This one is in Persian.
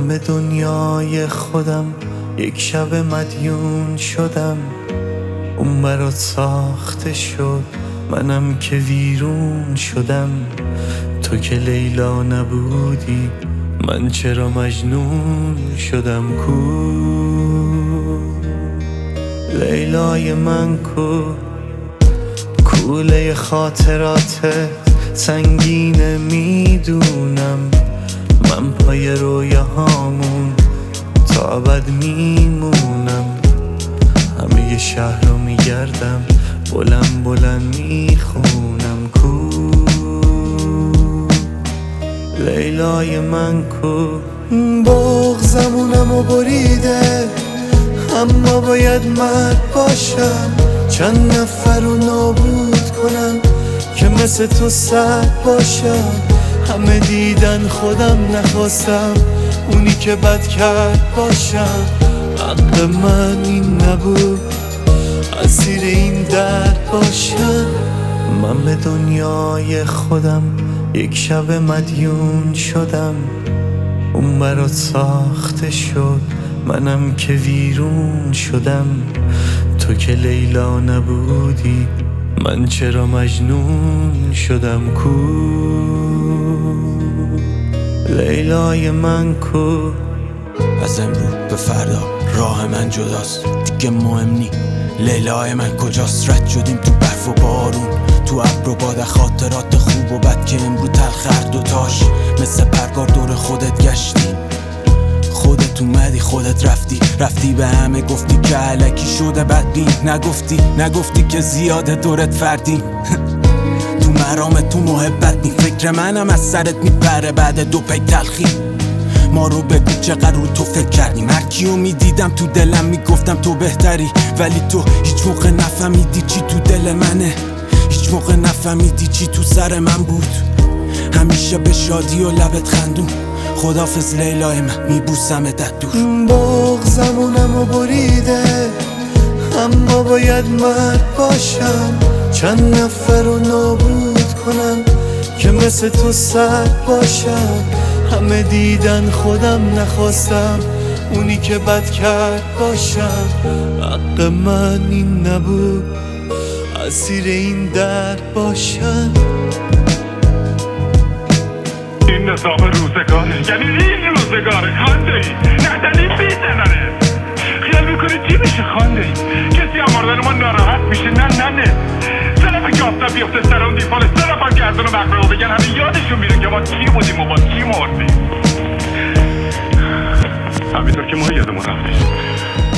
به دنیای خودم یک شب مدیون شدم. اون برات ساخته شد، منم که ویرون شدم. تو که لیلا نبودی، من چرا مجنون شدم؟ لیلای من کوله خاطراتت سنگینه میدونم. من پای رویاهامون تا ابد میمونم. همه شهر رو میگردم، بلند بلند میخونم. لیلای من بغضمونمو بریده، اما باید مرد باشم. چند نفر رو نابود کنم که مثل تو سرد باشم. همه دیدن خودم نخواستم اونی که بد کرد باشم. حق من این نبود اسیر این درد باشم. من به دنیای خودم یک شب مدیون شدم. اون برات ساخته شد، منم که ویرون شدم. تو که لیلا نبودی، من چرا مجنون شدم؟ لیلای من از امروز به فردا راه من جداست، دیگه مهم نی لیلای من کجاست. رد شدیم تو برف و بارون، تو ابر و باد، خاطرات خوب و بد که امروز تلخ دوتاش. مثل پرگار دور خودت گشتی، خودت اومدی خودت رفتی به همه گفتی که علکی شده بدبین. نگفتی که زیاده دورت فردی. تو مرام تو محبت نی، فکر منم از سرت میپره بعد دو پی تلخی. ما رو بگو چقدر رو تو فکر کردیم. هر کیو میدیدم تو دلم میگفتم تو بهتری، ولی تو هیچ موقع نفهمیدی چی تو دل منه. هیچ موقع نفهمیدی چی تو سر من بود. همیشه به شادی و لبت خندون. خدافظ لیلای من، میبوسمت از دور. بغضمونمو بریده، اما باید مرد باشم. چند نفر رو نابود کنم که مثل تو سرد باشم. همه دیدن خودم نخواستم اونی که بد کرد باشم. حق من این نبود اسیر این درد باشم. این نظام روزگاره، یعنی این روزگاره. خانده ای نزنی بیزنانه. خیال میکنی چی میشه خانده ای؟ کسی اماردن ما ناراحت میشه؟ نه سلف گافتا بیفته سر اون دیفال، سلف هم گردن و مقبره بگن همه یادشون میره که ما چی بودیم و با چی مردیم. همینطور که ما یادمون رفتیم.